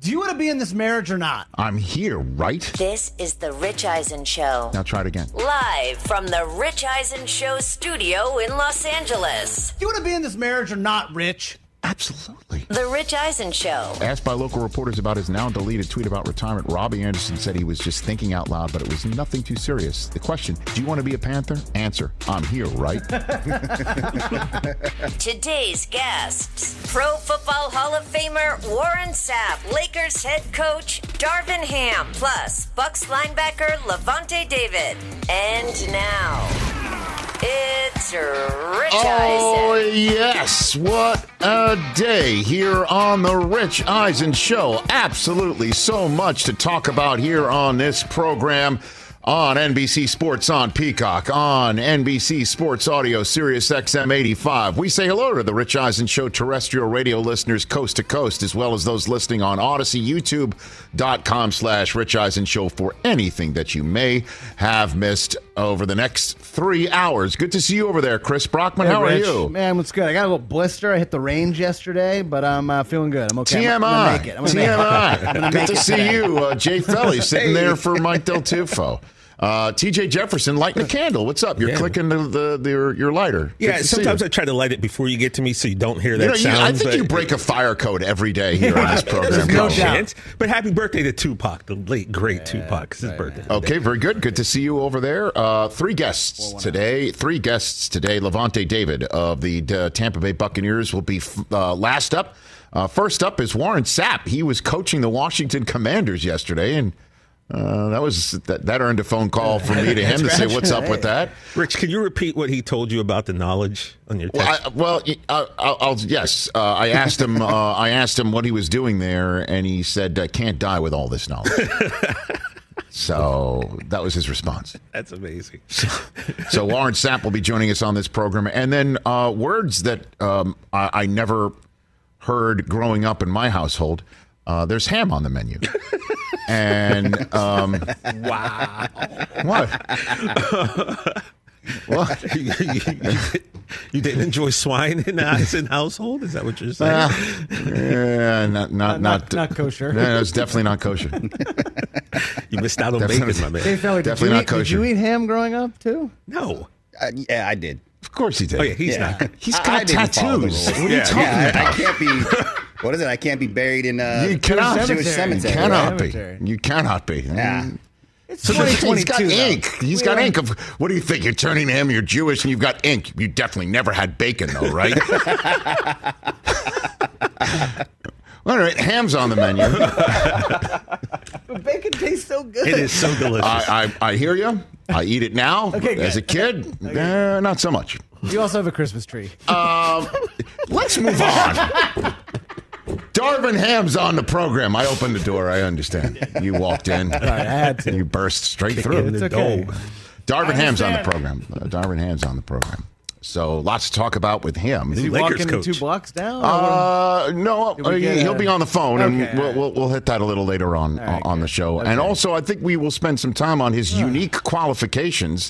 Do you want to be in this marriage or not? I'm here, right? This is the Rich Eisen Show. Now try it again. Live from the Rich Eisen Show studio in Los Angeles. Do you want to be in this marriage or not, Rich? Absolutely. The Rich Eisen Show. Asked by local reporters about his now deleted tweet about retirement, Robbie Anderson said he was just thinking out loud, but it was nothing too serious. The question, do you want to be a Panther? Answer, I'm here, right? Today's guests, Pro Football Hall of Famer Warren Sapp, Lakers head coach Darvin Ham, plus Bucks linebacker Levante David. And now, it's Rich Oh, Eisen. yes. What a day here on the Rich Eisen Show. Absolutely so much to talk about here on this program. On NBC Sports on Peacock, on NBC Sports Audio, Sirius XM 85. We say hello to the Rich Eisen Show terrestrial radio listeners coast to coast, as well as those listening on Odyssey, YouTube.com/Rich Eisen Show for anything that you may have missed over the next 3 hours. Good to see you over there, Chris Brockman. Hey, How Rich. are you? Man, what's good? I got a little blister. I hit the range yesterday, but I'm feeling good. I'm okay. TMI. I'm gonna make it. I'm gonna Good make to it see today. you, Jay Felly, sitting there for Mike Del Tufo. TJ Jefferson lighting a candle. What's up? You're clicking your lighter. Yeah, sometimes I try to light it before you get to me so you don't hear that sound. I think you break a fire code every day here on this program. There's no Coach. chance. But happy birthday to Tupac, the late, great Tupac. It's his birthday. Okay, very good. Good to see you over there. Three guests today. Levante David of the Tampa Bay Buccaneers will be last up. First up is Warren Sapp. He was coaching the Washington Commanders yesterday, and that earned a phone call from me to him to say what's up with that. Rich, can you repeat what he told you about the knowledge on your text? Yes. I asked him. I asked him what he was doing there, and he said, "Can't die with all this knowledge." So that was his response. That's amazing. So Warren Sapp will be joining us on this program, and then words that I never heard growing up in my household. There's ham on the menu. And wow. What? What? You didn't enjoy swine in the Eisen household? Is that what you're saying? Not kosher. No, it's definitely not kosher. You missed out on bacon, my man. Hey, fella, Definitely not kosher. Did you eat ham growing up too? No. Yeah, I did. Of course he did. Oh, yeah, he's not. He's got tattoos. What are you talking about? I can't be. What is it? I can't be buried in You cannot. Jewish cemetery. You cannot be. Cemetery. You cannot be. Yeah. It's So he's 2022. got ink. He's got ink. Of what do you think? You're turning to him. You're Jewish, and you've got ink. You definitely never had bacon, though, right? All right, ham's on the menu. Bacon tastes so good. It is so delicious. I hear you. I eat it now. Okay, good. As a kid, not so much. You also have a Christmas tree. Let's move on. Darvin Ham's on the program. I opened the door. I understand. You walked in. Sorry, I had to. You burst straight through. It's okay. Darvin Ham's on the understand. program. Darvin Ham's on the program. So lots to talk about with him. Is he Lakers walking coach. 2 blocks down? No, we get he'll be on the phone, Okay, and we'll hit that a little later on right, on the good. show. Okay. And also, I think we will spend some time on his unique qualifications.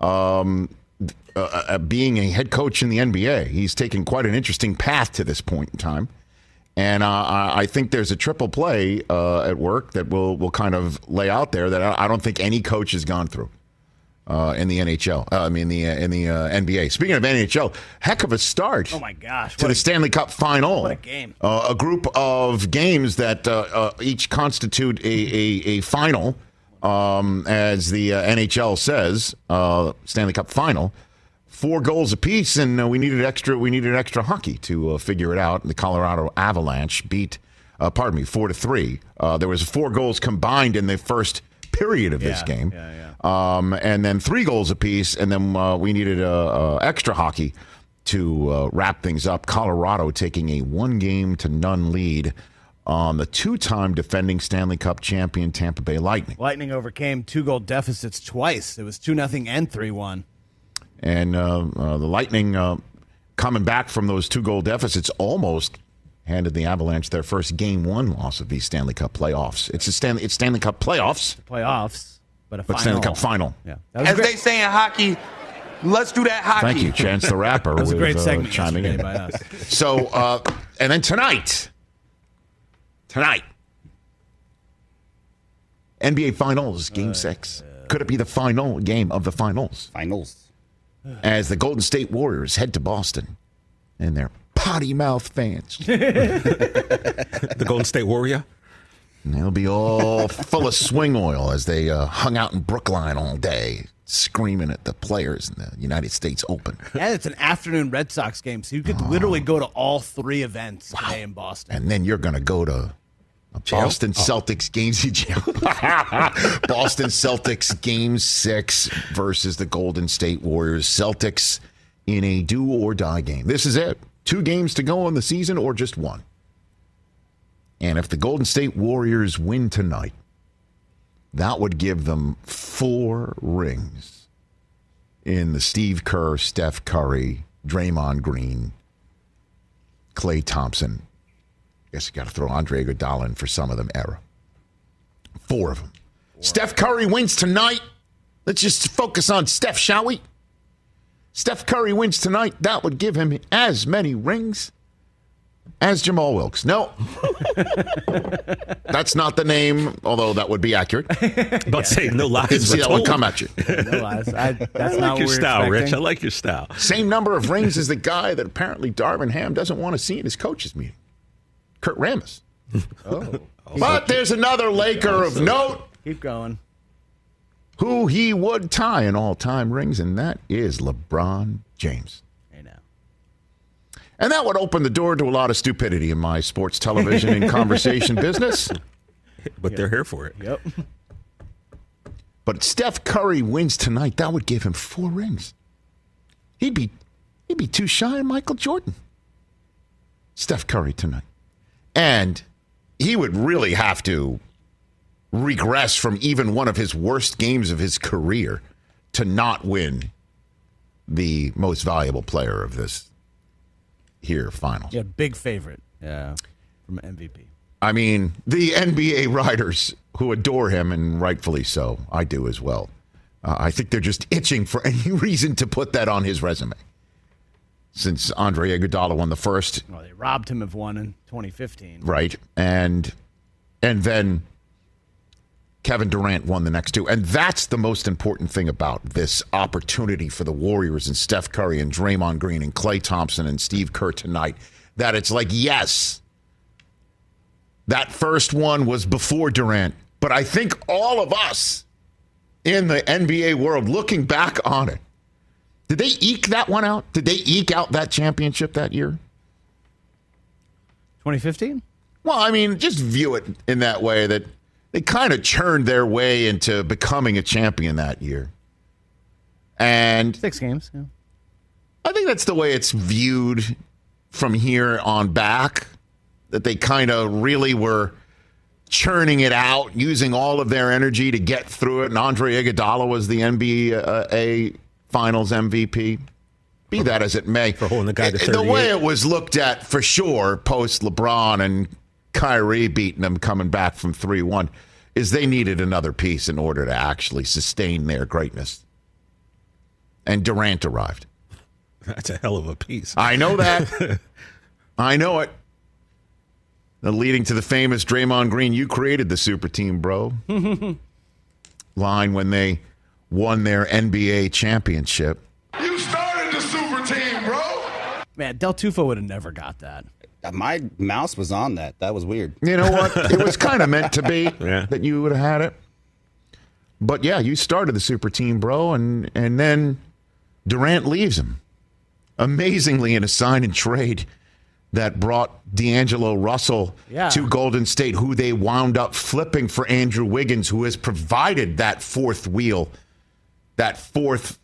Being a head coach in the NBA, he's taken quite an interesting path to this point in time. And I think there's a triple play at work that we'll kind of lay out there that I don't think any coach has gone through in the NHL. In the NBA. Speaking of NHL, heck of a start. Oh my gosh! To the Stanley Cup Final. What a game! A group of games that each constitute a final, as the NHL says, Stanley Cup Final. 4 goals apiece, and we needed extra hockey to figure it out. The Colorado Avalanche beat, 4-3. There was 4 goals combined in the first period of this game, and then 3 goals apiece, and then we needed extra hockey to wrap things up. Colorado taking a 1-0 lead on the 2-time defending Stanley Cup champion Tampa Bay Lightning. Lightning overcame 2-goal deficits twice. It was 2-0 and 3-1. And the Lightning, coming back from those 2-goal deficits, almost handed the Avalanche their first Game 1 loss of these Stanley Cup playoffs. It's Stanley Cup playoffs. Playoffs, but final. Stanley Cup final. Yeah, that was As great. they say in hockey, let's do that hockey. Thank you, Chance the Rapper. That was a great segment chiming yesterday in. by us. So, and then tonight, NBA Finals, Game 6. Could it be the final game of the finals? Finals. As the Golden State Warriors head to Boston and their potty mouth fans. The Golden State Warrior. And they'll be all full of swing oil as they hung out in Brookline all day, screaming at the players in the United States Open. Yeah, it's an afternoon Red Sox game, so you could literally go to all 3 events today in Boston. And then you're going to go to a Boston Celtics games in jail. Boston Celtics game 6 versus the Golden State Warriors. Celtics in a do-or-die game. This is it. 2 games to go in the season or just 1. And if the Golden State Warriors win tonight, that would give them 4 rings in the Steve Kerr, Steph Curry, Draymond Green, Klay Thompson. I guess you got to throw Andre Iguodala in for some of them era. 4 of them. Steph Curry wins tonight. Let's just focus on Steph, shall we? Steph Curry wins tonight. That would give him as many rings as Jamal Wilkes. No. That's not the name, although that would be accurate. But say no lies. I can see that would come at you. No lies. That's I not like what your we're style, expecting. Rich. I like your style. Same number of rings as the guy that apparently Darvin Ham doesn't want to see in his coaches meeting. Kurt Rambis. But there's another Laker of note Keep going. who he would tie in all-time rings, and that is LeBron James. Hey, now. And that would open the door to a lot of stupidity in my sports television and conversation business. But they're here for it. Yep. But Steph Curry wins tonight. That would give him 4 rings. He'd be too shy of Michael Jordan. Steph Curry tonight. And he would really have to regress from even one of his worst games of his career to not win the most valuable player of this here finals. Yeah, big favorite from MVP. I mean, the NBA writers who adore him, and rightfully so, I do as well. I think they're just itching for any reason to put that on his resume. Since Andre Iguodala won the first. Well, they robbed him of one in 2015. Right. And then Kevin Durant won the next 2. And that's the most important thing about this opportunity for the Warriors and Steph Curry and Draymond Green and Klay Thompson and Steve Kerr tonight. That it's like, yes, that first one was before Durant. But I think all of us in the NBA world looking back on it, did they eke that one out? Did they eke out that championship that year? 2015? Well, I mean, just view it in that way that they kind of churned their way into becoming a champion that year. And 6 games. Yeah. I think that's the way it's viewed from here on back, that they kind of really were churning it out, using all of their energy to get through it. And Andre Iguodala was the NBA Finals MVP. Be that as it may. For holding the guy to 38. The way it was looked at, for sure, post LeBron and Kyrie beating them coming back from 3-1, is they needed another piece in order to actually sustain their greatness. And Durant arrived. That's a hell of a piece. I know that. I know it. Leading to the famous Draymond Green, you created the super team, bro. Line when they won their NBA championship. You started the super team, bro. Man, Del Tufo would have never got that. My mouse was on that. That was weird. You know what? It was kind of meant to be that you would have had it. But yeah, you started the super team, bro, and then Durant leaves him. Amazingly, in a sign and trade that brought D'Angelo Russell to Golden State, who they wound up flipping for Andrew Wiggins, who has provided that fourth wheel, that fourth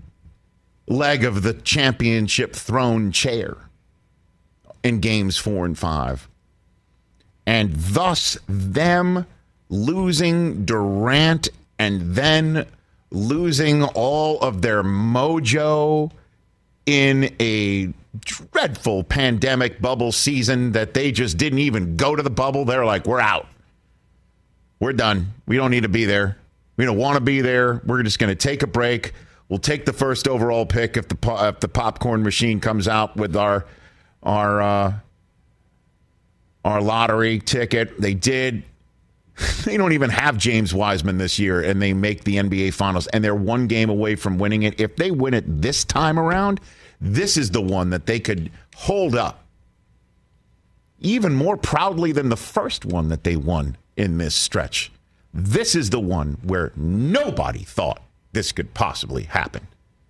leg of the championship throne chair in games 4 and 5. And thus, them losing Durant and then losing all of their mojo in a dreadful pandemic bubble season that they just didn't even go to the bubble. They're like, we're out. We're done. We don't need to be there. We don't want to be there. We're just going to take a break. We'll take the first overall pick if the popcorn machine comes out with our lottery ticket. They did. They don't even have James Wiseman this year, and they make the NBA Finals, and they're one game away from winning it. If they win it this time around, this is the one that they could hold up even more proudly than the first one that they won in this stretch. This is the one where nobody thought this could possibly happen.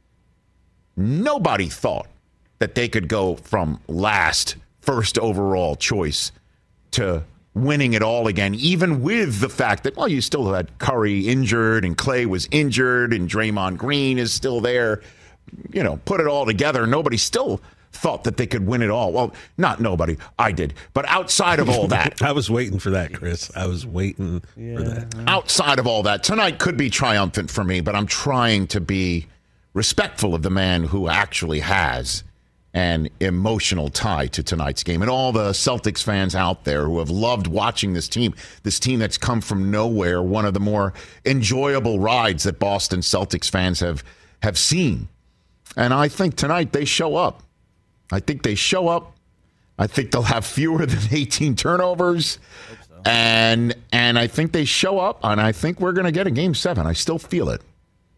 Nobody thought that they could go from last, first overall choice to winning it all again, even with the fact that, well, you still had Curry injured and Clay was injured and Draymond Green is still there. You know, put it all together. Nobody still thought that they could win it all. Well, not nobody. I did. But outside of all that. I was waiting for that, Chris. I was waiting for that. Outside of all that, tonight could be triumphant for me, but I'm trying to be respectful of the man who actually has an emotional tie to tonight's game. And all the Celtics fans out there who have loved watching this team that's come from nowhere, one of the more enjoyable rides that Boston Celtics fans have seen. And I think tonight they show up. I think they show up. I think they'll have fewer than 18 turnovers. So. And I think they show up, and I think we're going to get a Game 7. I still feel it.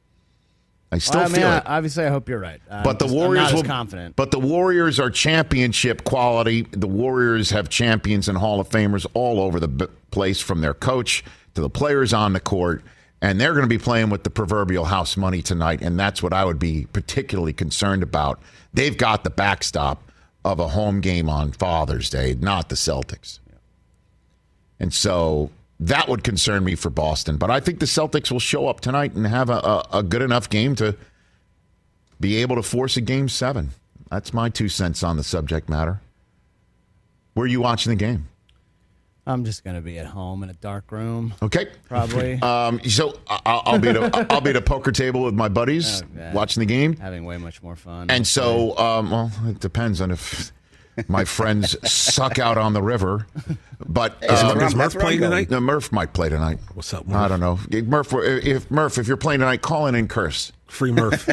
I still feel it. Obviously, I hope you're right. But the Warriors I'm not as confident. But the Warriors are championship quality. The Warriors have champions and Hall of Famers all over the place, from their coach to the players on the court. And they're going to be playing with the proverbial house money tonight, and that's what I would be particularly concerned about. They've got the backstop of a home game on Father's Day, not the Celtics. And so that would concern me for Boston. But I think the Celtics will show up tonight and have a good enough game to be able to force a Game 7. That's my 2 cents on the subject matter. Where are you watching the game? I'm just going to be at home in a dark room. Okay. Probably. So I'll be at a poker table with my buddies watching the game. Having way much more fun. And so, well, it depends on if my friends suck out on the river. But Is Murph playing tonight? No, Murph might play tonight. What's up, Murph? I don't know. Murph, if you're playing tonight, call in and curse. Free Murph.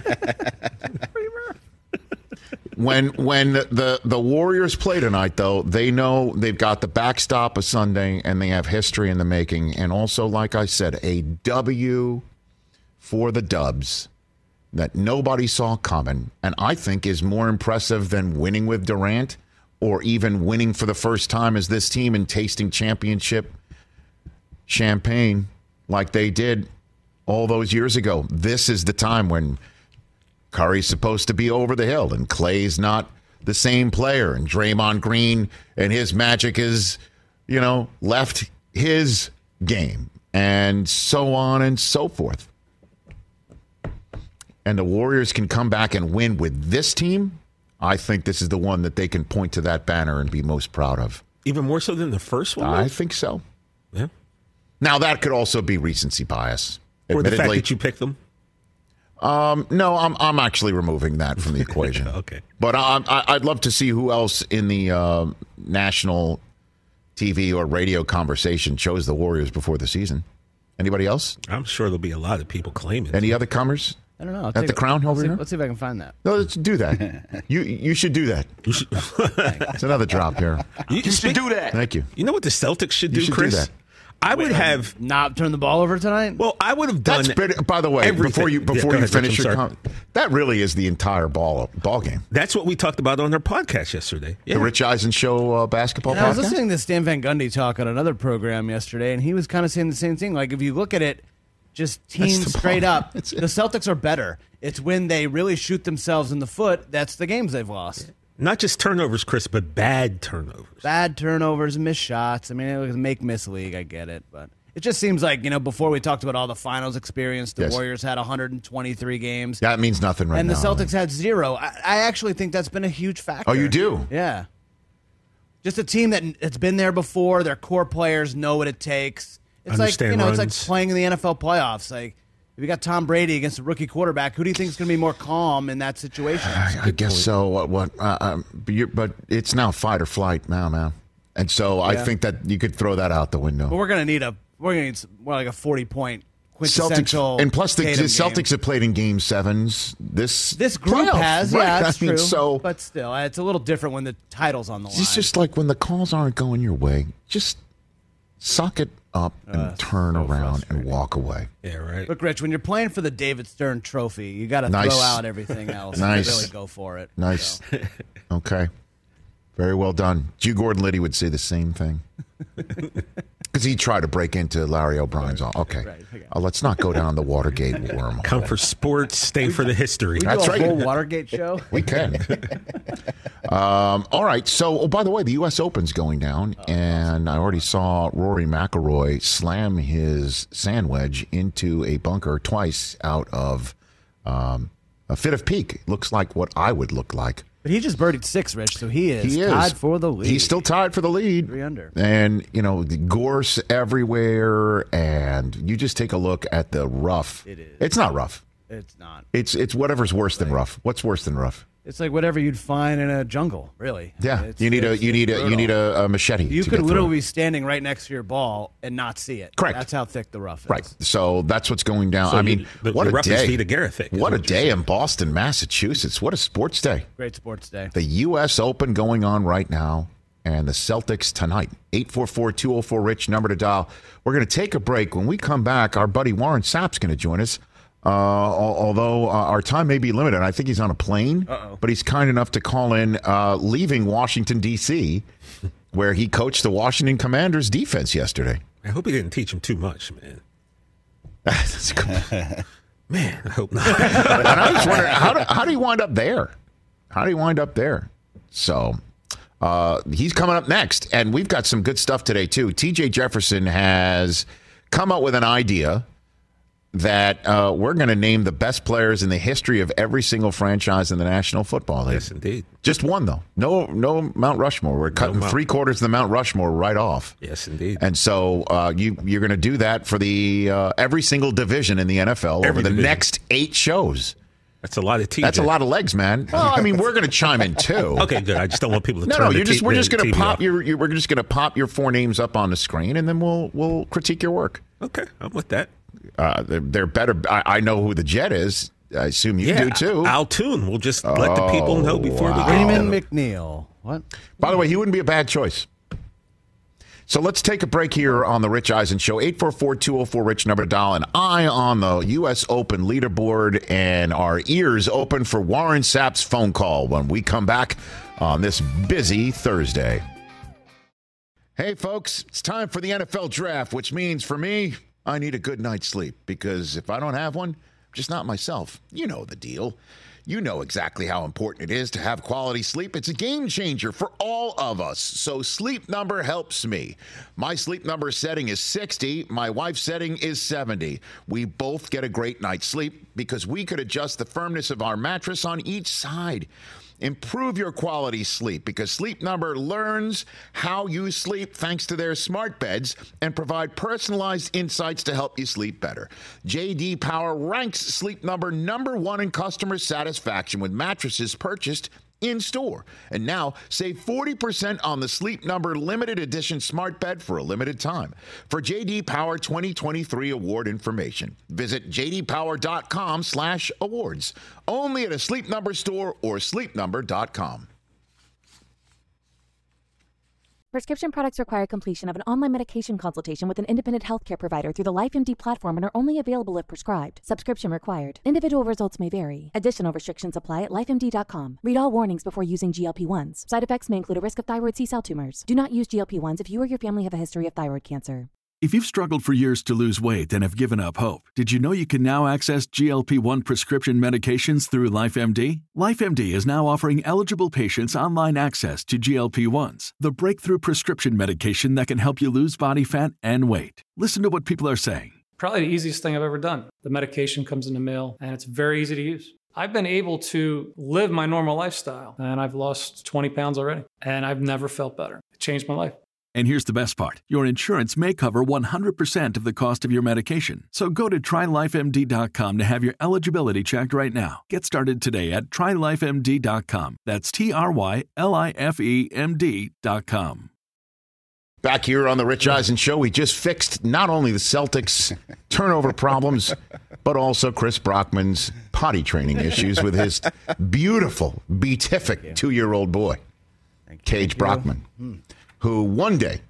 When the Warriors play tonight, though, they know they've got the backstop of Sunday, and they have history in the making. And also, like I said, a W for the Dubs that nobody saw coming, and I think is more impressive than winning with Durant or even winning for the first time as this team and tasting championship champagne like they did all those years ago. This is the time when Curry's supposed to be over the hill, and Clay's not the same player, and Draymond Green and his magic is, left his game, and so on and so forth. And the Warriors can come back and win with this team. I think this is the one that they can point to that banner and be most proud of. Even more so than the first one? I think so. Yeah. Now, that could also be recency bias. Or the fact that you picked them? No, I'm actually removing that from the equation. Okay. But I'd love to see who else in the national TV or radio conversation chose the Warriors before the season. Anybody else? I'm sure there'll be a lot of people claiming. Any other comers? I don't know. At the Crown over here? Let's see if I can find that. No, let's do that. You should do that. You should. It's another drop here. You should do that. Thank you. You know what the Celtics should You do, should Chris? do that. I would have not turn the ball over tonight. Well, I would have done. That's pretty, by the way, everything. before you finish your comment, that really is the entire ball game. That's what we talked about on our podcast yesterday. Yeah. The Rich Eisen Show basketball podcast. I was listening to Stan Van Gundy talk on another program yesterday, and he was kind of saying the same thing. Like, if you look at it, just teams straight up, the Celtics are better. It's when they really shoot themselves in the foot that's the games they've lost. Not just turnovers, Chris, but bad turnovers. Bad turnovers, missed shots. I mean, it was a make-miss league. I get it, but it just seems like, before we talked about all the finals experience, the Warriors had 123 games. That means nothing right now. And the Celtics had 0. I actually think that's been a huge factor. Oh, you do? Yeah. Just a team that's been there before. Their core players know what it takes. It's Understand like, runs. it's like playing in the NFL playoffs. Like, if you got Tom Brady against a rookie quarterback, who do you think is going to be more calm in that situation? I guess so. But it's now fight or flight now, man. And so I think that you could throw that out the window. But we're going to need more like a 40-point quintessential Celtics, and plus the Tatum Celtics game. have played in Game 7s. This group playoff, has, right? yeah, that's true. So but still, it's a little different when the title's on the line. it's just like when the calls aren't going your way, just Suck it up and turn around and walk away. Yeah, right. Look, Rich, when you're playing for the David Stern Trophy, you got to throw out everything else. Nice. And really go for it. Nice. So. Okay. Very well done. Hugh Gordon Liddy would say the same thing. Because he tried to break into Larry O'Brien's office. Okay. Right. Let's not go down the Watergate wormhole. Come for sports, stay for the history. That's do a right. whole Watergate show? We can. All right. So, by the way, the U.S. Open's going down, and I already saw Rory McIlroy slam his sand wedge into a bunker twice out of a fit of peak. Looks like what I would look like. But he just birdied 6, Rich, so he is tied for the lead. He's still tied for the lead. 3 under. And, the gorse everywhere, and you just take a look at the rough. It is. It's not rough. It's not. It's whatever's worse than rough. What's worse than rough? It's like whatever you'd find in a jungle, really. Yeah, you need a machete. You to could get literally through. be standing right next to your ball and not see it. Correct. That's how thick the rough is. Right. So that's what's going down. So I mean, what a rough is day! feet of Gareth thick, What a is what you're day saying. in Boston, Massachusetts. What a sports day! Great sports day. The U.S. Open going on right now, and the Celtics tonight. 844-204-RICH, number to dial. We're going to take a break. When we come back, our buddy Warren Sapp's going to join us. Although our time may be limited. I think he's on a plane, but he's kind enough to call in leaving Washington, D.C., where he coached the Washington Commanders defense yesterday. I hope he didn't teach him too much, man. That's good. Man, I hope not. And I was wondering, how do you wind up there? How do you wind up there? So he's coming up next, and we've got some good stuff today, too. T.J. Jefferson has come up with an idea that we're going to name the best players in the history of every single franchise in the National Football League. Yes, indeed. Just one, though. No Mount Rushmore. We're cutting 3/4 of the Mount Rushmore right off. Yes, indeed. And so you're going to do that for the every single division in the NFL over the next 8 shows. That's a lot of TJ. That's a lot of legs, man. Well, I mean, we're going to chime in too. Okay, good. I just don't want people to No, turn we're the just going to TV pop off. we're just going to pop your 4 names up on the screen, and then we'll critique your work. Okay, I'm with that. They're better. I know who the Jet is. I assume you do too. Altoon. We'll just let the people know before we get Raymond into it. McNeil. What? By the way, he wouldn't be a bad choice. So let's take a break here on the Rich Eisen Show. 844-204-RICH, number to dial. An eye on the U.S. Open leaderboard and our ears open for Warren Sapp's phone call when we come back on this busy Thursday. Hey, folks, it's time for the NFL Draft, which means for me, I need a good night's sleep because if I don't have one, I'm just not myself. You know the deal. You know exactly how important it is to have quality sleep. It's a game changer for all of us. So Sleep Number helps me. My Sleep Number setting is 60. My wife's setting is 70. We both get a great night's sleep because we could adjust the firmness of our mattress on each side. Improve your quality sleep because Sleep Number learns how you sleep thanks to their smart beds and provide personalized insights to help you sleep better. J.D. Power ranks Sleep Number number 1 in customer satisfaction with mattresses purchased in-store. And now, save 40% on the Sleep Number limited edition smart bed for a limited time. For J.D. Power 2023 award information, visit jdpower.com/awards. Only at a Sleep Number store or sleepnumber.com. Prescription products require completion of an online medication consultation with an independent healthcare provider through the LifeMD platform and are only available if prescribed. Subscription required. Individual results may vary. Additional restrictions apply at lifemd.com. Read all warnings before using GLP-1s. Side effects may include a risk of thyroid C-cell tumors. Do not use GLP-1s if you or your family have a history of thyroid cancer. If you've struggled for years to lose weight and have given up hope, did you know you can now access GLP-1 prescription medications through LifeMD? LifeMD is now offering eligible patients online access to GLP-1s, the breakthrough prescription medication that can help you lose body fat and weight. Listen to what people are saying. Probably the easiest thing I've ever done. The medication comes in the mail, and it's very easy to use. I've been able to live my normal lifestyle, and I've lost 20 pounds already, and I've never felt better. It changed my life. And here's the best part. Your insurance may cover 100% of the cost of your medication. So go to TryLifeMD.com to have your eligibility checked right now. Get started today at TryLifeMD.com. That's TryLifeMD.com. Back here on the Rich Eisen Show, we just fixed not only the Celtics' turnover problems, but also Chris Brockman's potty training issues with his beautiful, beatific 2-year-old boy, Cage Brockman. Who one day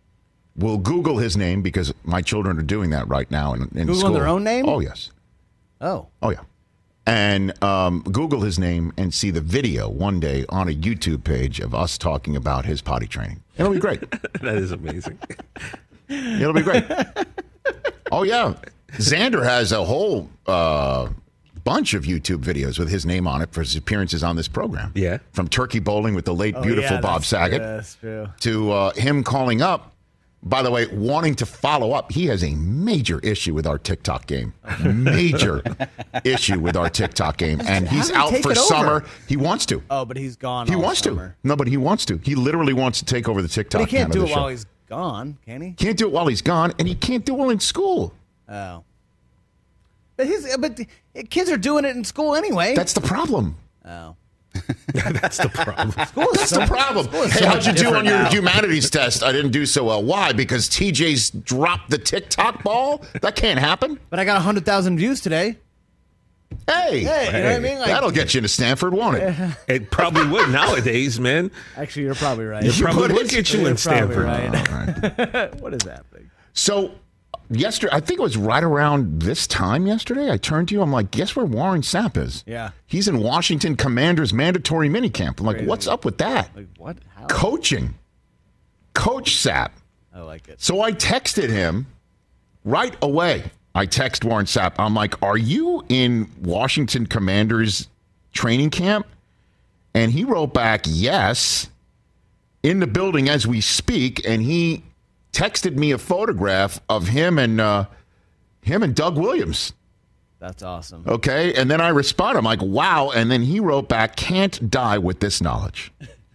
will Google his name, because my children are doing that right now in Googling school. their own name? Oh, yes. Oh, yeah. And Google his name and see the video one day on a YouTube page of us talking about his potty training. It'll be great. That is amazing. It'll be great. Oh, yeah. Xander has a whole bunch of YouTube videos with his name on it for his appearances on this program. Yeah. From turkey bowling with the late, beautiful Bob Saget that's true. to him calling up. By the way, wanting to follow up. He has a major issue with our TikTok game. Major issue with our TikTok game. And he's out for summer. He wants to. Oh, but he's gone. He all wants summer. to. No, but he wants to. He literally wants to take over the TikTok. But he can't game do of it the while show. he's gone, can he? Can't do it while he's gone, and he can't do it while in school. Oh. But kids are doing it in school anyway. That's the problem. Oh. That's the problem. That's the problem. Hey, how'd you do on your humanities test? I didn't do so well. Why? Because TJ's dropped the TikTok ball? That can't happen. But I got 100,000 views today. Hey, you know what I mean? Like, that'll get you into Stanford, won't it? It probably would nowadays, man. Actually, you're probably right. It probably would get you in Stanford. Right. What is happening? So, yesterday, I think it was right around this time yesterday, I turned to you. I'm like, guess where Warren Sapp is? Yeah. He's in Washington Commanders mandatory minicamp. I'm like, Crazy. what's up with that? Like, what? How? Coaching. Coach Sapp. I like it. So I texted him right away. I text Warren Sapp. I'm like, are you in Washington Commanders training camp? And he wrote back, yes, in the building as we speak. And he texted me a photograph of him and Doug Williams. That's awesome. Okay. And then I responded, I'm like, wow. And then he wrote back, can't die with this knowledge.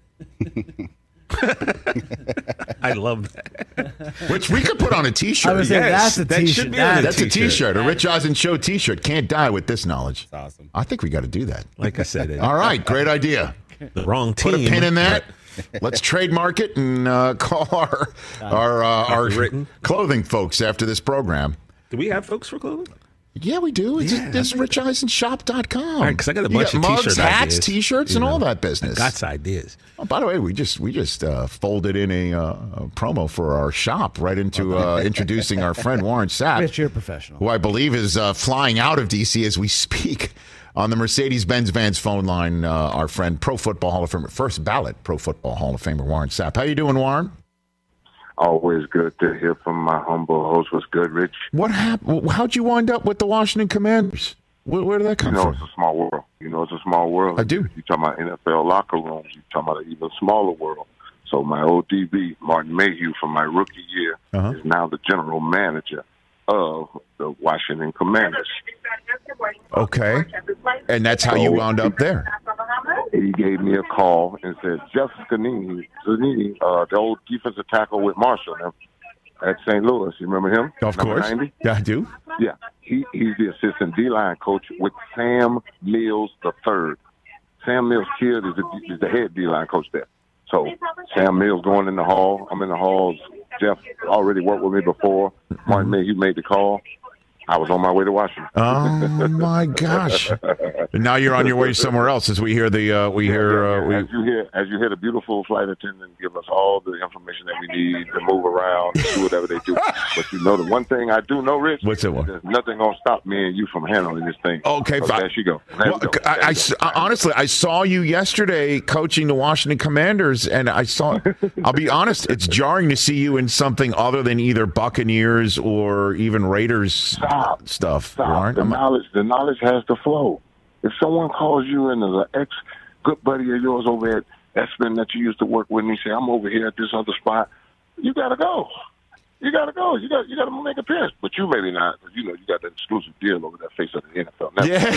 I love that. Which we could put on a T-shirt. I was saying, that's a that T-shirt. should be on That's a T-shirt, a Rich Eisen Show T-shirt. Can't die with this knowledge. That's awesome. I think we got to do that. Like I said, All right, great idea. the wrong team. Put a pin in that. Let's trademark it and call our Written. clothing folks after this program. Do we have folks for clothing? Yeah, we do. It's richeisenshop.com. All right, because I got a bunch of mugs, T-shirt hats, ideas. T-shirts, and all that business. That's ideas. Oh, by the way, we just folded in a promo for our shop right into introducing our friend Warren Sapp. Rich, you're a professional. Who I believe is flying out of D.C. as we speak. On the Mercedes-Benz Vans phone line, our friend, Pro Football Hall of Famer, first ballot Pro Football Hall of Famer, Warren Sapp. How you doing, Warren? Always good to hear from my humble host. What's good, Rich? What happened? How'd you wind up with the Washington Commanders? Where did that come from? It's a small world. It's a small world. I do. You talking about NFL locker rooms. You talking about an even smaller world. So my old DB, Martin Mayhew, from my rookie year, is now the general manager of the Washington Commanders. Okay. And that's how you wound up there. He gave me a call and said, Jeff Zanini, the old defensive tackle with Marshall at St. Louis. You remember him? Of course. 90? Yeah, I do. Yeah. He's the assistant D-line coach with Sam Mills III. Sam Mills' kid is the head D-line coach there. So Sam Mills going in the hall. I'm in the halls. Jeff already worked with me before. Martin Mayhew made the call. I was on my way to Washington. Oh my gosh! And now you're on your way somewhere else. As we hear the as you hear the beautiful flight attendant give us all the information that we need to move around, do whatever they do. But the one thing I do know, Rich, what's it? There's nothing gonna stop me and you from handling this thing. Okay, so there you go. Honestly, I saw you yesterday coaching the Washington Commanders, and I'll be honest, it's jarring to see you in something other than either Buccaneers or even Raiders. Stuff. The knowledge has to flow. If someone calls you and there's an ex-good buddy of yours over at Espen that you used to work with, and he say, I'm over here at this other spot, you got to go. You got to go. You got to make a appearance. But you maybe not, because you got that exclusive deal over that face of the NFL.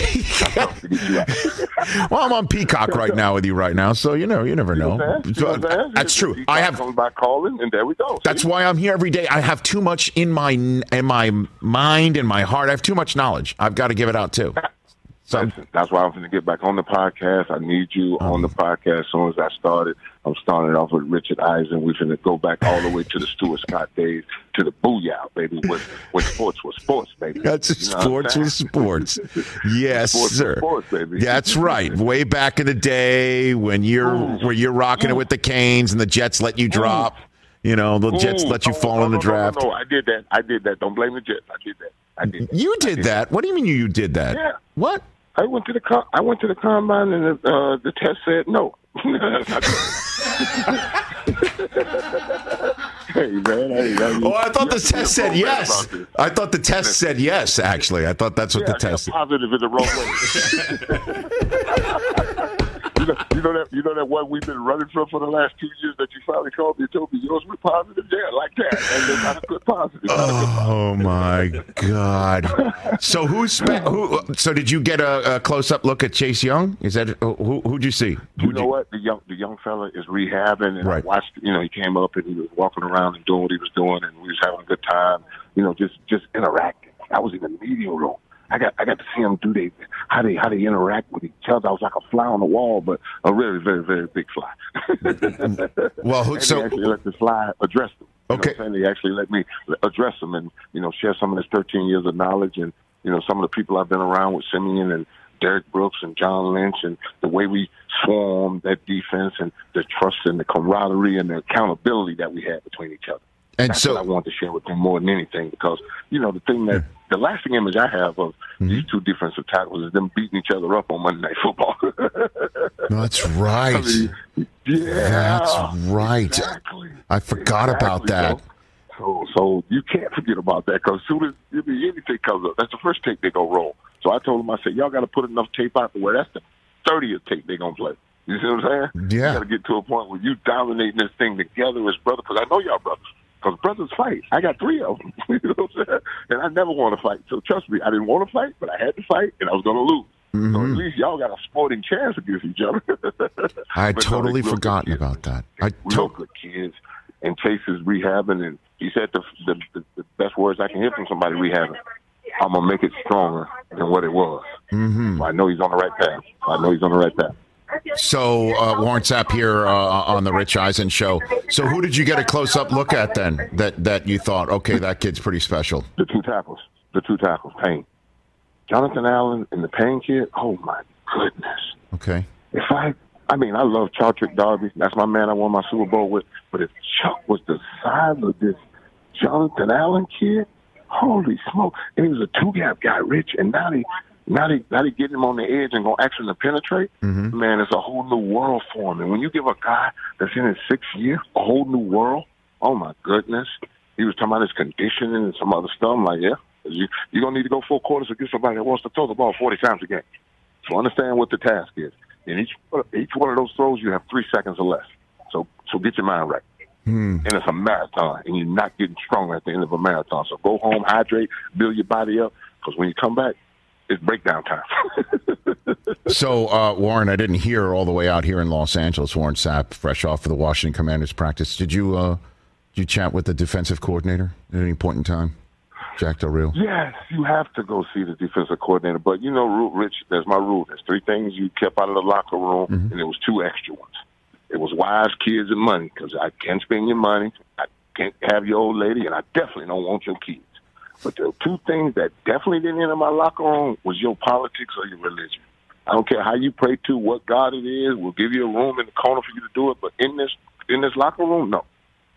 Yeah. Well, I'm on Peacock right now with you right now, so you never know. That's true. Peacock I have comes by calling, and there we go. That's why I'm here every day. I have too much in my mind and my heart. I have too much knowledge. I've got to give it out too. So that's why I'm going to get back on the podcast. I need you on the podcast as soon as I started. I'm starting off with Richard Eisen. We're going to go back all the way to the Stuart Scott days, to the Booyah, baby, when sports was sports, baby. That's sports was sports. Yes, sports sir. Sports, baby. That's right. Way back in the day when you're rocking it with the Canes and the Jets let you drop. The Jets let you fall in the draft. No, I did that. Don't blame the Jets. I did that. You did that? What do you mean you did that? Yeah. What? I went to the combine and the test said no. Hey, man. I thought the test said yes. I thought the test said yes, actually. I thought that's what the test said. Positive in the wrong way. You know that one we've been running from for the last 2 years that you finally called me and told me yours were positive? Yeah, like that. And they're not a good positive. Oh, my God. So So did you get a close-up look at Chase Young? Is that who'd you see? You know what? The young fella is rehabbing, and I watched. He came up and he was walking around and doing what he was doing, and we was having a good time. Just interacting. I was in the media room. I got to see them do how they interact with each other. I was like a fly on the wall, but a very, very, very big fly. Well, they actually let the fly address them. Okay. They actually let me address them and share some of this 13 years of knowledge and some of the people I've been around with Simeon and Derek Brooks and John Lynch and the way we swarmed that defense and the trust and the camaraderie and the accountability that we had between each other. And That's so what I wanted to share with them more than anything because, the thing that the lasting image I have of these two defensive tackles is them beating each other up on Monday Night Football. That's right. That's right. Exactly. I forgot about that. So you can't forget about that because as soon as anything comes up, that's the first tape they're going to roll. So I told them, I said, y'all got to put enough tape out to where that's the 30th tape they're going to play. You see what I'm saying? Yeah. You got to get to a point where you dominating this thing together as brothers because I know y'all brothers. Because brothers fight. I got 3 of them. You know what I'm saying? And I never want to fight. So trust me, I didn't want to fight, but I had to fight, and I was going to lose. Mm-hmm. So at least y'all got a sporting chance against each other. I had totally forgotten about that. Real good kids. And Chase is rehabbing, and he said the best words I can hear from somebody rehabbing. I'm going to make it stronger than what it was. Mm-hmm. So I know he's on the right path. So, Warren Sapp here on the Rich Eisen Show. So who did you get a close-up look at then that you thought, okay, that kid's pretty special? The two tackles, Payne. Jonathan Allen and the Payne kid, oh, my goodness. Okay. I love Chartrick Darby. That's my man I won my Super Bowl with. But if Chuck was the size of this Jonathan Allen kid, holy smoke. And he was a two-gap guy, Rich, and now they getting him on the edge and going to actually penetrate. Mm-hmm. Man, it's a whole new world for him. And when you give a guy that's in his 6th year a whole new world, oh, my goodness. He was talking about his conditioning and some other stuff. I'm like, yeah, you're going to need to go 4 quarters against somebody that wants to throw the ball 40 times a game. So understand what the task is. In each one of those throws, you have 3 seconds or less. So get your mind right. And it's a marathon, and you're not getting stronger at the end of a marathon. So go home, hydrate, build your body up, because when you come back, it's breakdown time. So, Warren, I didn't hear all the way out here in Los Angeles. Warren Sapp, fresh off of the Washington Commanders practice. Did you chat with the defensive coordinator at any point in time, Jack Del Rio? Yes, you have to go see the defensive coordinator. But, Rich, there's my rule. There's 3 things you kept out of the locker room, and there was 2 extra ones. It was wives, kids, and money, because I can't spend your money. I can't have your old lady, and I definitely don't want your kids. But the 2 things that definitely didn't enter my locker room was your politics or your religion. I don't care how you pray to, what God it is. We'll give you a room in the corner for you to do it. But in this locker room, no.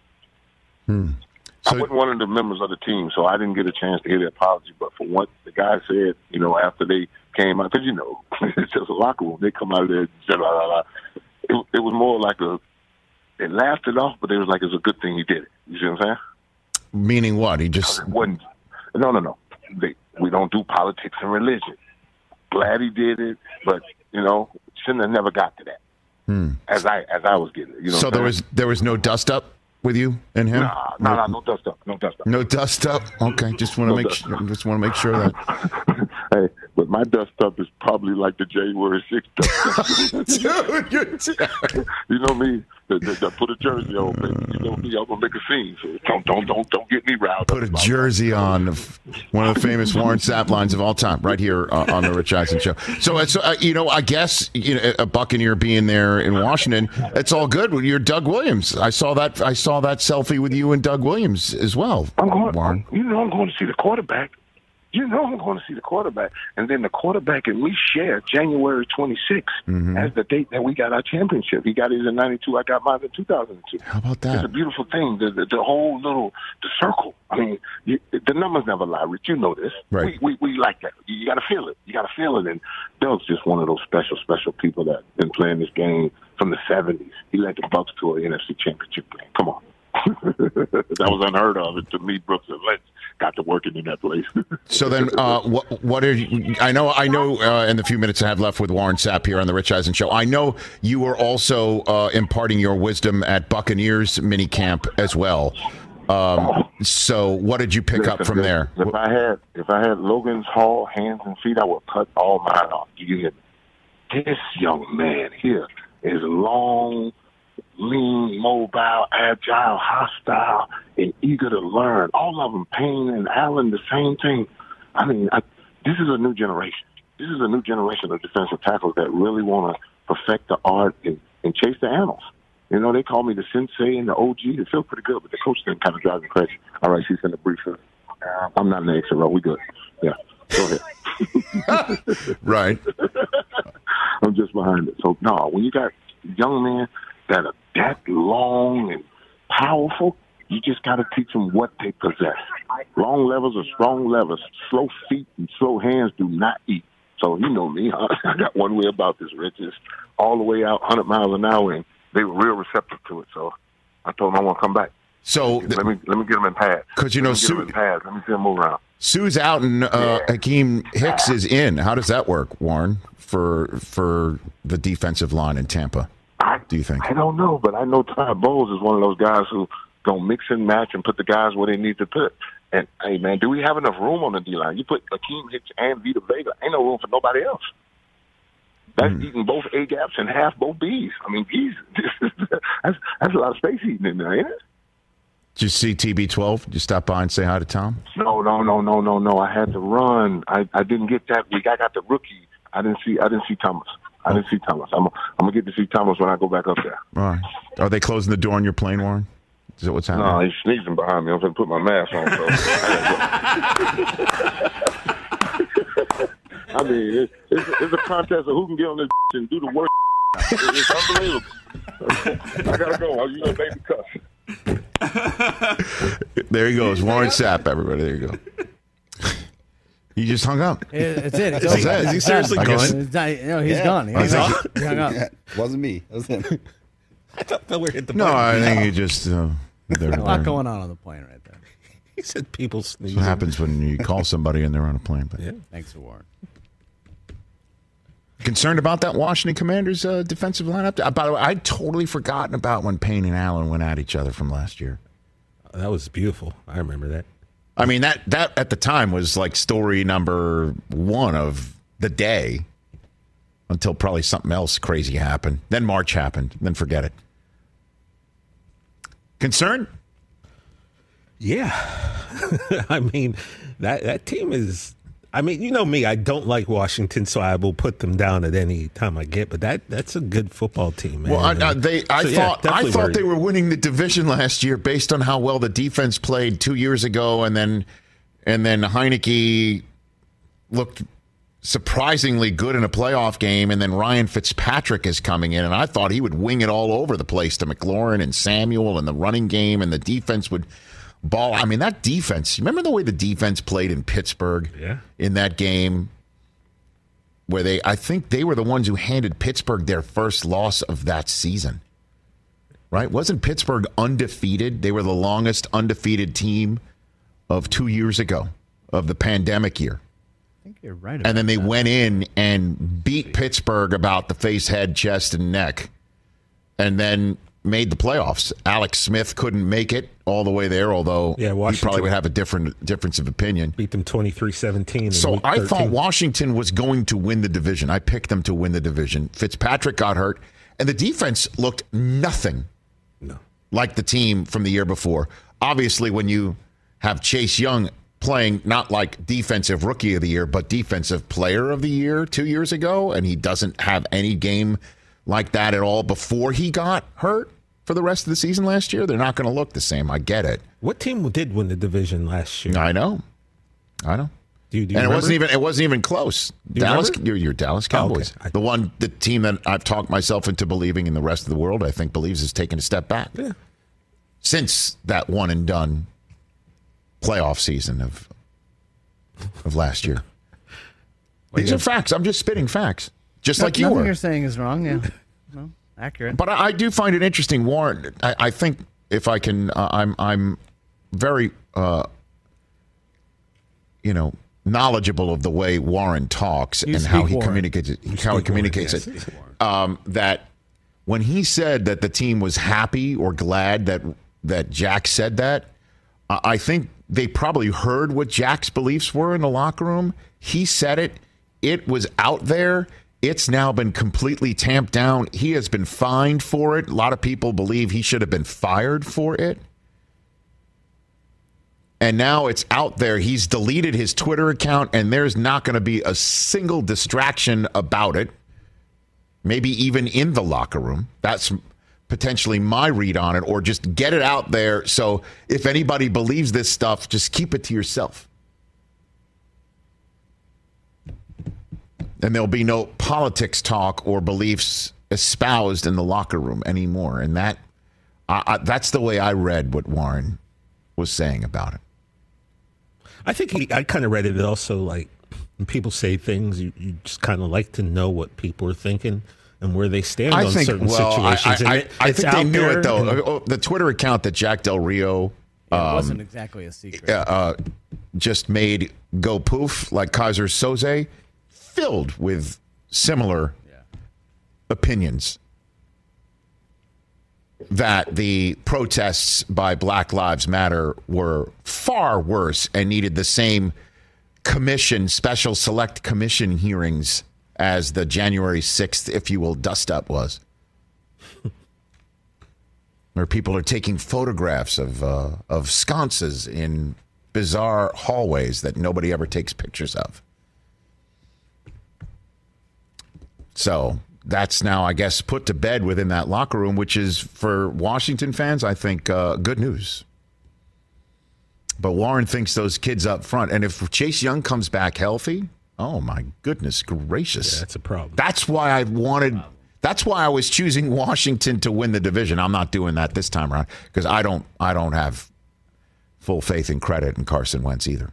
I wasn't one of the members of the team, so I didn't get a chance to hear the apology. But for what the guy said, after they came out, because, it's just a locker room. They come out of there, blah, blah, blah. It was more like they laughed it off, but it was like it's a good thing he did it. You see what I'm saying? Meaning what? He just... It wasn't. No. We don't do politics and religion. Glad he did it, but shouldn't have never got to that. As I was getting it. So there was no dust up with you and him? No dust up. No dust up. Okay, just want to make sure that. Hey, but my dust up is probably like the January 6th dust up. Dude, you know me. Put a jersey on, baby. You know me. I'm gonna make a scene. So don't get me riled up. Put a jersey on. One of the famous Warren Sapp lines of all time, right here on the Rich Eisen Show. So I guess a Buccaneer being there in Washington, it's all good. You're Doug Williams. I saw that selfie with you and Doug Williams as well. I'm going Warren. I'm going to see the quarterback. You know I'm going to see the quarterback. And then the quarterback and me share January 26th as the date that we got our championship. He got his in 92. I got mine in 2002. How about that? It's a beautiful thing. The whole the circle. I mean, the numbers never lie, Rich. You know this. Right. We like that. You got to feel it. You got to feel it. And Doug's just one of those special people that been playing this game from the 70s. He led the Bucs to an NFC championship game. Come on. That was unheard of to me. Brooks and Lynch got to working in that place. So then, what are you, I know in the few minutes I have left with Warren Sapp here on the Rich Eisen Show, I know you were also imparting your wisdom at Buccaneers minicamp as well. So what did you pick up from there? If I had Logan's Hall hands and feet, I would cut all mine off. You hear me? This young man here is long, lean, mobile, agile, hostile, and eager to learn. All of them, Payne and Allen, the same thing. I mean, this is a new generation. This is a new generation of defensive tackles that really want to perfect the art and chase the animals. You know, they call me the sensei and the OG. It feels pretty good, but the coach then kind of drives me crazy. All right, she's in the brief. I'm not in the extra row. We good. Yeah, go ahead. Right. I'm just behind it. So, no, when you got young men that are that long and powerful, you just got to teach them what they possess. Long levers are strong levers. Slow feet and slow hands do not eat. So you know me, huh? I got one way about this, Rich. It's all the way out 100 miles an hour, and they were real receptive to it. So I told them I want to come back. So let me get them in pads. Because, you know, let me see them move around. Sue's out and Hakeem Hicks is in. How does that work, Warren, for the defensive line in Tampa? Do you think? I don't know, but I know Todd Bowles is one of those guys who gonna mix and match and put the guys where they need to put. And hey, man, do we have enough room on the D line? You put Hakeem Hicks and Vita Vega, ain't no room for nobody else. That's eating both A gaps and half both Bs. I mean, that's a lot of space eating in there, ain't it? Did you see TB12? Did you stop by and say hi to Tom? No. I had to run. I didn't get that week. I got the rookie. I didn't see Thomas. I'm gonna get to see Thomas when I go back up there. All right. Are they closing the door on your plane, Warren? Is that what's happening? No, he's sneezing behind me. I'm going to put my mask on. So. I mean, it's a contest of who can get on this and do the work. It's unbelievable. I gotta go. You know, baby cuss. There he goes, Warren Sapp. Everybody, there you go. He just hung up. It's it. Is he seriously gone? He's gone. He's hung up. Yeah, wasn't me. It was him. I thought we were hit the No, button. I think he just. A lot going on the plane right there. He said people sneezing. That's what happens when you call somebody and they're on a plane. But. Yeah. Thanks, Warren. Concerned about that Washington Commanders defensive lineup? By the way, I'd totally forgotten about when Payne and Allen went at each other from last year. That was beautiful. I remember that. I mean, that at the time was like story number one of the day until probably something else crazy happened. Then March happened. Then forget it. Concerned? Yeah. I mean, that team is... I mean, you know me, I don't like Washington, so I will put them down at any time I get. But that's a good football team, man. Well, I thought they were winning the division last year based on how well the defense played 2 years ago, and then Heineke looked surprisingly good in a playoff game, and then Ryan Fitzpatrick is coming in, and I thought he would wing it all over the place to McLaurin and Samuel and the running game, and the defense would ball. I mean, that defense, remember the way the defense played in Pittsburgh in that game where I think they were the ones who handed Pittsburgh their first loss of that season, right? Wasn't Pittsburgh undefeated? They were the longest undefeated team of 2 years ago, of the pandemic year. I think you're right. And then they went in and beat Pittsburgh about the face, head, chest, and neck, and then made the playoffs. Alex Smith couldn't make it all the way there, although he probably would have a difference of opinion. Beat them 23-17. So I thought Washington was going to win the division. I picked them to win the division. Fitzpatrick got hurt, and the defense looked nothing like the team from the year before. Obviously, when you have Chase Young playing not like defensive rookie of the year, but defensive player of the year 2 years ago, and he doesn't have any game like that at all before he got hurt for the rest of the season last year, they're not going to look the same. I get it. What team did win the division last year? I know. Do you and remember? it wasn't even close. Dallas, your Dallas Cowboys, the team that I've talked myself into believing, and the rest of the world I think believes has taken a step back since that one and done playoff season of last year. These are facts. I'm just spitting facts, like you were. Nothing you're saying is wrong. Yeah, no, accurate. But I do find it interesting, Warren. I think if I can, I'm very, knowledgeable of the way Warren talks and how he communicates it. That when he said that the team was happy or glad that Jack said that, I think they probably heard what Jack's beliefs were in the locker room. He said it. It was out there. It's now been completely tamped down. He has been fined for it. A lot of people believe he should have been fired for it. And now it's out there. He's deleted his Twitter account, and there's not going to be a single distraction about it. Maybe even in the locker room. That's potentially my read on it, or just get it out there. So if anybody believes this stuff, just keep it to yourself. And there'll be no politics talk or beliefs espoused in the locker room anymore. And that's the way I read what Warren was saying about it. I think I kind of read it also like when people say things, you just kind of like to know what people are thinking and where they stand on certain situations. I think they knew it, though. The Twitter account that Jack Del Rio it wasn't exactly a secret. Just made go poof like Kaiser Soze, filled with similar opinions that the protests by Black Lives Matter were far worse and needed the same special select commission hearings as the January 6th, if you will, dust-up was. Where people are taking photographs of sconces in bizarre hallways that nobody ever takes pictures of. So that's now, I guess, put to bed within that locker room, which is, for Washington fans, I think, good news. But Warren thinks those kids up front, and if Chase Young comes back healthy, oh my goodness gracious. Yeah, that's a problem. That's why I was choosing Washington to win the division. I'm not doing that this time around because I don't have full faith and credit in Carson Wentz either.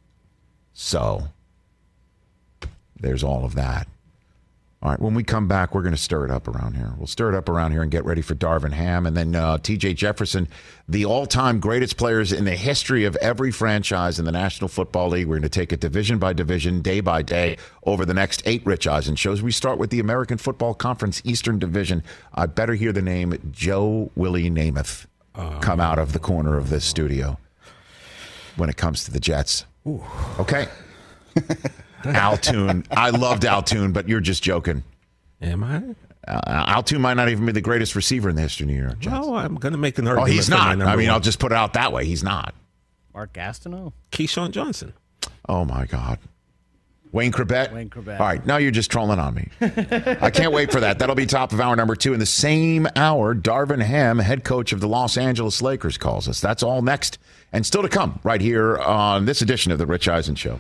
So there's all of that. All right, when we come back, we're going to stir it up around here. We'll stir it up around here and get ready for Darvin Ham. And then T.J. Jefferson, the all-time greatest players in the history of every franchise in the National Football League. We're going to take it division by division, day by day, over the next 8 Rich Eisen shows. We start with the American Football Conference Eastern Division. I better hear the name Joe Willie Namath come out of the corner of this studio when it comes to the Jets. Ooh. Okay. Altoon. I loved Altoon, but you're just joking. Am I? Altoon might not even be the greatest receiver in the history of the New York Jets. Well, I'm going to make an argument. Oh, he's not. I mean, one. I'll just put it out that way. He's not. Mark Gastineau? Keyshawn Johnson. Oh, my God. Wayne Corbett? Wayne Corbett. All right, now you're just trolling on me. I can't wait for that. That'll be top of hour number 2. In the same hour, Darvin Ham, head coach of the Los Angeles Lakers, calls us. That's all next and still to come right here on this edition of The Rich Eisen Show.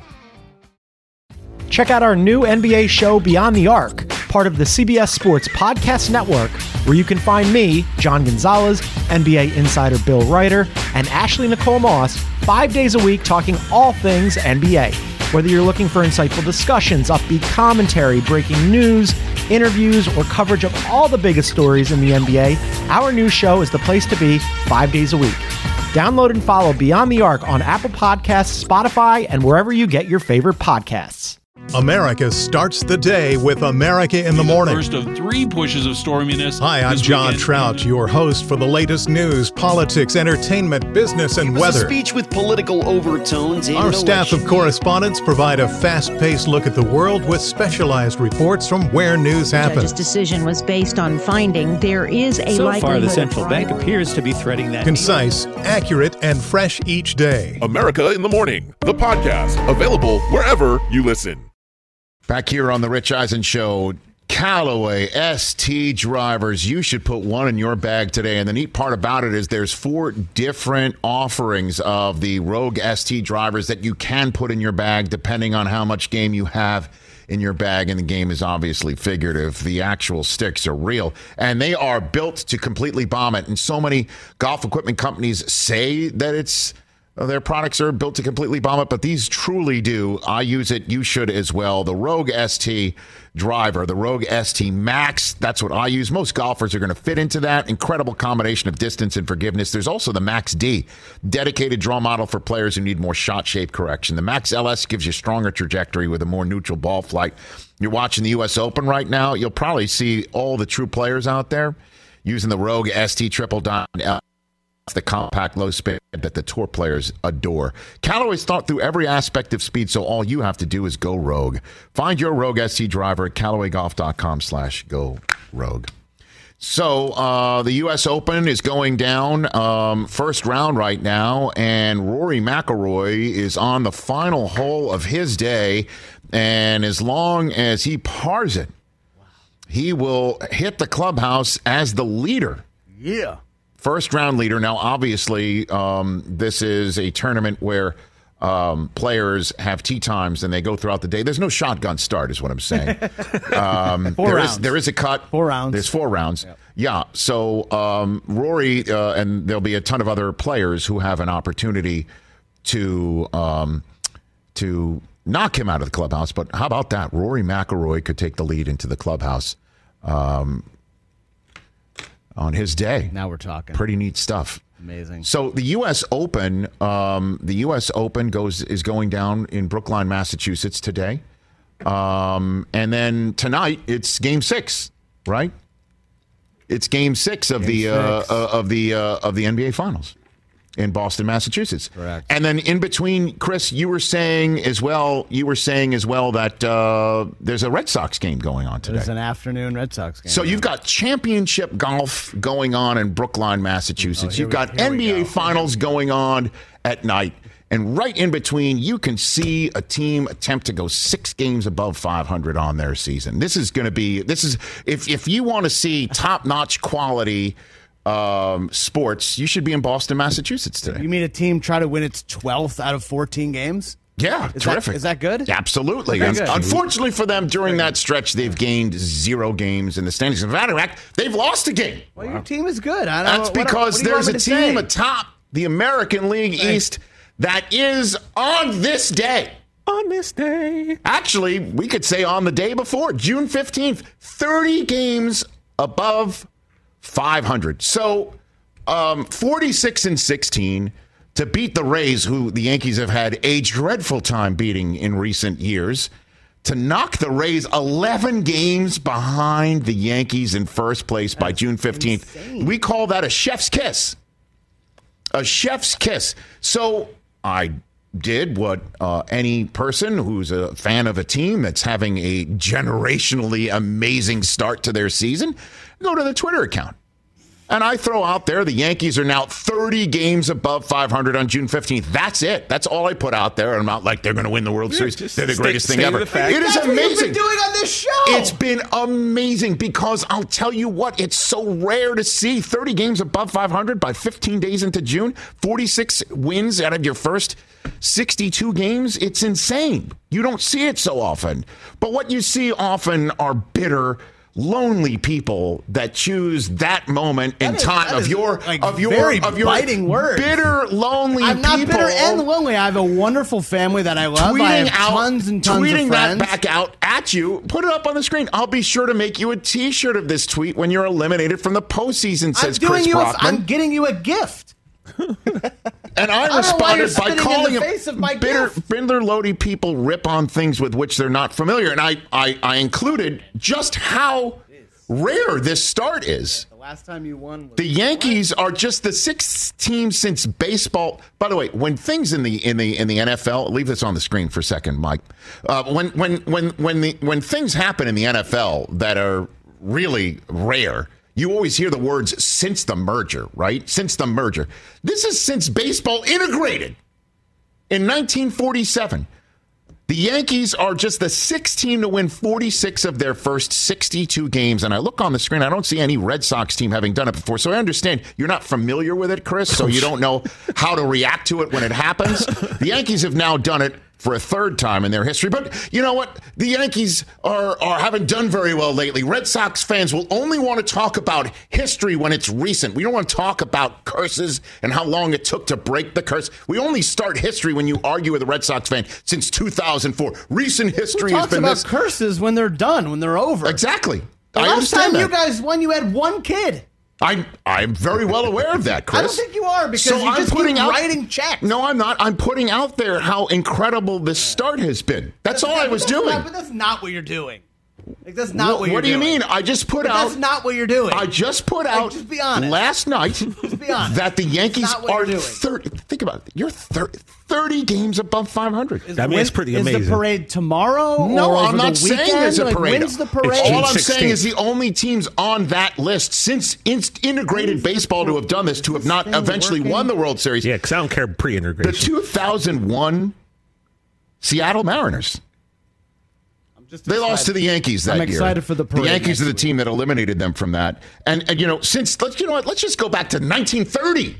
Check out our new NBA show, Beyond the Arc, part of the CBS Sports Podcast Network, where you can find me, John Gonzalez, NBA insider Bill Ryder, and Ashley Nicole Moss 5 days a week talking all things NBA. Whether you're looking for insightful discussions, upbeat commentary, breaking news, interviews, or coverage of all the biggest stories in the NBA, our new show is the place to be 5 days a week. Download and follow Beyond the Arc on Apple Podcasts, Spotify, and wherever you get your favorite podcasts. America starts the day with America in the Morning. First of 3 pushes of storminess. Hi, I'm John Trout, your host for the latest news, politics, entertainment, business, and weather. A speech with political overtones. Our staff of correspondents provide a fast-paced look at the world with specialized reports from where news happens. The judge's decision was based on finding there is a likelihood. So far, the central bank appears to be threading that. Concise, accurate, and fresh each day. America in the Morning, the podcast, available wherever you listen. Back here on the Rich Eisen Show, Callaway ST drivers. You should put one in your bag today. And the neat part about it is there's 4 different offerings of the Rogue ST drivers that you can put in your bag depending on how much game you have in your bag. And the game is obviously figurative. The actual sticks are real. And they are built to completely bomb it. And so many golf equipment companies say that their products are built to completely bomb it, but these truly do. I use it. You should as well. The Rogue ST driver, the Rogue ST Max, that's what I use. Most golfers are going to fit into that. Incredible combination of distance and forgiveness. There's also the Max D, dedicated draw model for players who need more shot shape correction. The Max LS gives you stronger trajectory with a more neutral ball flight. You're watching the U.S. Open right now. You'll probably see all the true players out there using the Rogue ST Triple Dot L. The compact low speed that the tour players adore. Callaway's thought through every aspect of speed, so all you have to do is go rogue. Find your Rogue ST driver at CallawayGolf.com/go rogue. So the U.S. Open is going down first round right now, and Rory McIlroy is on the final hole of his day, and as long as he pars it, he will hit the clubhouse as the leader. Yeah. First round leader. Now, obviously, this is a tournament where players have tee times and they go throughout the day. There's no shotgun start, is what I'm saying. There is a cut. 4 rounds. There's 4 rounds. Yep. Yeah. So Rory and there'll be a ton of other players who have an opportunity to knock him out of the clubhouse. But how about that? Rory McIlroy could take the lead into the clubhouse. On his day. Now we're talking. Pretty neat stuff. Amazing. So the U.S. Open, is going down in Brookline, Massachusetts today, and then tonight it's Game 6, right? It's Game 6 of the NBA Finals in Boston, Massachusetts. Correct. And then in between, Chris, you were saying as well that there's a Red Sox game going on today. There's an afternoon Red Sox game. So you've got championship golf going on in Brookline, Massachusetts. You've got NBA Finals going on at night. And right in between, you can see a team attempt to go 6 games above 500 on their season. If you want to see top-notch quality sports, you should be in Boston, Massachusetts today. You mean a team try to win its 12th out of 14 games? Yeah, terrific. Is that good? Absolutely. Okay, good. Unfortunately for them, during that stretch, they've gained 0 games in the standings. In fact, they've lost a game. Well, your team is good. That's because there's a team atop the American League East that is on this day. On this day. Actually, we could say on the day before, June 15th, 30 games above 500. So 46-16 to beat the Rays, who the Yankees have had a dreadful time beating in recent years, to knock the Rays 11 games behind the Yankees in first place by June 15th. Insane. We call that a chef's kiss. A chef's kiss. So I did what any person who's a fan of a team that's having a generationally amazing start to their season, go to the Twitter account. And I throw out there the Yankees are now 30 games above 500 on June 15th. That's it. That's all I put out there. I'm not like they're going to win the World Series. They're the greatest thing ever. It is amazing. What you've been doing on this show. It's been amazing because I'll tell you what, it's so rare to see 30 games above 500 by 15 days into June, 46 wins out of your first 62 games. It's insane. You don't see it so often. But what you see often are bitter, lonely people that choose that moment in time of your biting word. Bitter, lonely I'm not people. bitter and lonely. I have a wonderful family that I love. I have tons and tons of friends. Tweeting that back out at you. Put it up on the screen. I'll be sure to make you a T-shirt of this tweet when you're eliminated from the postseason, says Chris Brockman. I'm getting you a gift. And I responded by calling him bitter, Lodi people rip on things with which they're not familiar. And I included just how rare this start is. The last time you won was the Yankees are just the 6th team since baseball. By the way, when things in the NFL, leave this on the screen for a second, Mike. When things happen in the NFL that are really rare, you always hear the words "since the merger," right? Since the merger. This is since baseball integrated in 1947. The Yankees are just the 6th team to win 46 of their first 62 games. And I look on the screen, I don't see any Red Sox team having done it before. So I understand you're not familiar with it, Chris, so you don't know how to react to it when it happens. The Yankees have now done it for a 3rd time in their history. But you know what? The Yankees haven't done very well lately. Red Sox fans will only want to talk about history when it's recent. We don't want to talk about curses and how long it took to break the curse. We only start history when you argue with a Red Sox fan since 2004. Recent history has been this. Curses when they're done, when they're over. Exactly. The last time you guys won, you had 1 kid. I'm very well aware of that, Chris. I don't think you are, because you just keep writing checks. No, I'm not. I'm putting out there how incredible this start has been. That's all I was doing. But that's not what you're doing. Like, that's not what you're doing. What do you mean? I just put out. That's not what you're doing. I just put out just be honest. Last night just be honest. that the Yankees are 30. Think about it. You're 30 games above 500. It's pretty amazing. Is the parade tomorrow? No, or I'm not saying there's a parade. When's the parade? All I'm saying is the only teams on that list since integrated baseball to have done this, to have not eventually won the World Series. Yeah, because I don't care pre-integration. The 2001 Seattle Mariners. They lost to the Yankees that year. I'm excited for the parade. The Yankees are the team that eliminated them from that. And you know, let's just go back to 1930.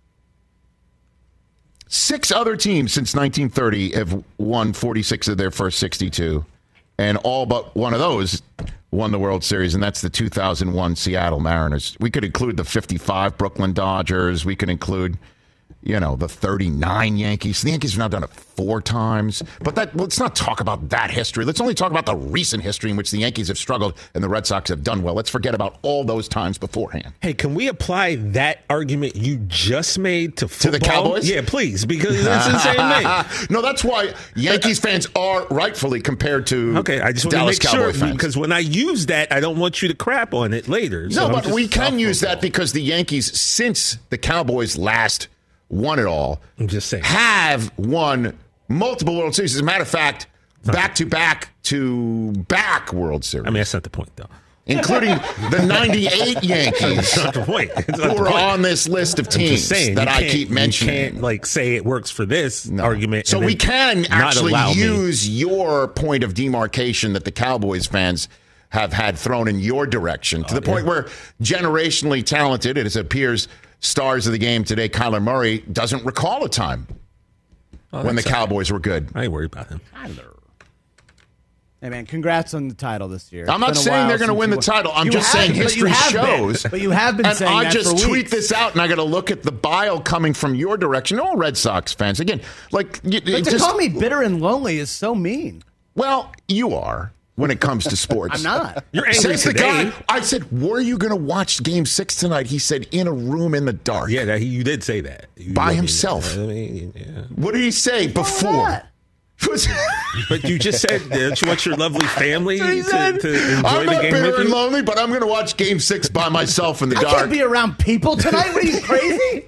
6 other teams since 1930 have won 46 of their first 62, and all but one of those won the World Series, and that's the 2001 Seattle Mariners. We could include the 55 Brooklyn Dodgers. We could include, the 39 Yankees. The Yankees have now done it 4 times. But let's not talk about that history. Let's only talk about the recent history in which the Yankees have struggled and the Red Sox have done well. Let's forget about all those times beforehand. Hey, can we apply that argument you just made to football? To the Cowboys? Yeah, please, because that's the same thing. No, that's why Yankees fans are rightfully compared to I just want Dallas to make Cowboy sure, fans. Because when I use that, I don't want you to crap on it later. No, but we can use that because the Yankees, since the Cowboys last won it all, I'm just saying, have won multiple World Series. As a matter of fact, back-to-back World Series. I mean, that's not the point, though. Including the 98 Yankees, That's not the point. who are on this list of teams that I keep mentioning. You can't, say it works for this argument. So we can actually use me. Your point of demarcation that the Cowboys fans have had thrown in your direction to the point where generationally talented, it appears, stars of the game today, Kyler Murray, doesn't recall a time when the Cowboys were good. I ain't worried about him. Hey, man, congrats on the title this year. I'm not saying they're going to win the title. I'm just saying history shows. But you have been saying that for weeks. I just tweet this out, and I got to look at the bile coming from your direction. All Red Sox fans. Again, but to call me bitter and lonely is so mean. Well, you are. When it comes to sports. I'm not. You're angry today. I said, were you going to watch Game 6 tonight? He said, in a room in the dark. Yeah, you did say that. By himself. What did he say before? But you just said that you want your lovely family to enjoy I'm the not game bitter with and you? lonely, but I'm going to watch Game 6 by myself in the dark. I can't be around people tonight. What are you, crazy?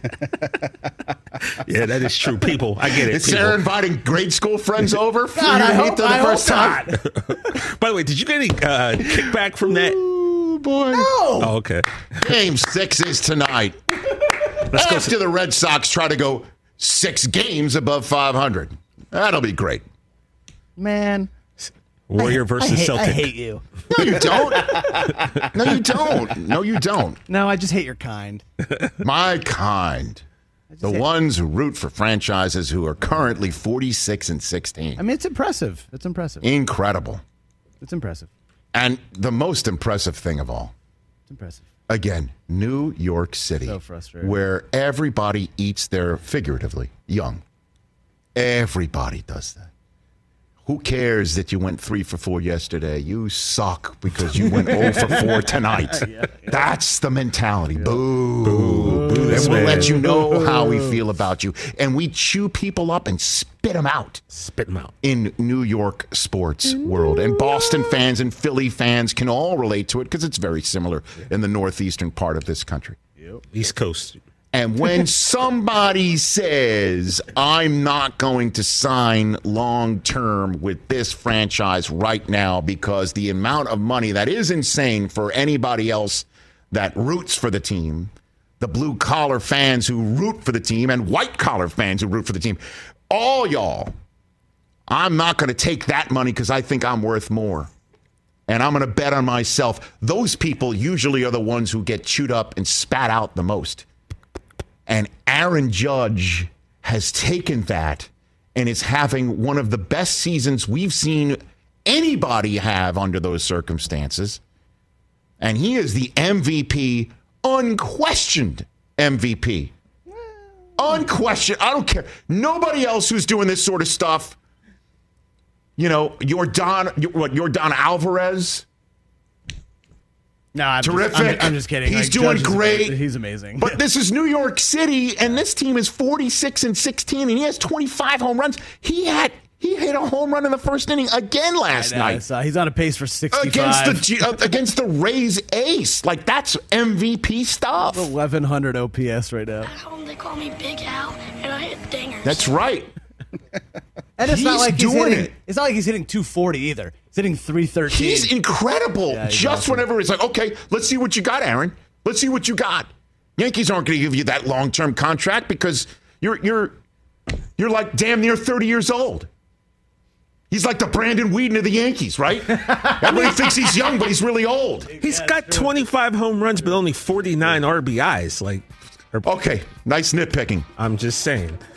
Yeah, that is true. People, I get it. Is Sarah inviting grade school friends over for God, you I to meet hope- them the I first hope time? not. By the way, did you get any kickback from that? Oh, boy. No. Oh, okay. Game 6 is tonight. After the Red Sox try to go 6 games above 500. That'll be great. Man. Warrior versus Celtic. I hate you. No, you don't. No, you don't. No, you don't. No, I just hate your kind. My kind. The ones who root for franchises who are currently 46-16. I mean, it's impressive. It's impressive. Incredible. It's impressive. And the most impressive thing of all. It's impressive. Again, New York City. So frustrating. Where everybody eats their, figuratively, young. Everybody does that. Who cares that you went 3 for 4 yesterday? You suck because you went 0 for 4 tonight. That's the mentality. Boo. Boo. Boo. And we'll let you know how we feel about you. And we chew people up and spit them out. Spit them out. In New York sports world. And Boston fans and Philly fans can all relate to it because it's very similar in the northeastern part of this country. East Coast. And when somebody says, I'm not going to sign long-term with this franchise right now because the amount of money that is insane for anybody else that roots for the team, the blue-collar fans who root for the team and white-collar fans who root for the team, all y'all I'm not going to take that money because I think I'm worth more. And I'm going to bet on myself. Those people usually are the ones who get chewed up and spat out the most. And Aaron Judge has taken that and is having one of the best seasons we've seen anybody have under those circumstances. And he is the MVP, unquestioned MVP. Unquestioned. I don't care. Nobody else who's doing this sort of stuff. You know, Yordan Alvarez. No, I'm terrific. I'm just kidding. He's doing great. He's amazing. But this is New York City, and this team is 46-16, and he has 25 home runs. He hit a home run in the first inning again last night. He's on a pace for 65 against the Rays ace. Like, that's MVP stuff. 1,100 OPS right now. At home, they call me Big Al, and I hit dingers. That's right. And it's not like doing it. It's not like he's hitting 240 either. He's hitting 313. He's incredible. Yeah, he's just awesome. whenever it's like, okay, let's see what you got, Aaron. Let's see what you got. Yankees aren't going to give you that long-term contract because you're like damn near 30 years old. He's like the Brandon Whedon of the Yankees, right? Everybody thinks he's young, but he's really old. He's got 25 home runs, but only 49 RBIs. Like, okay, nice nitpicking. I'm just saying.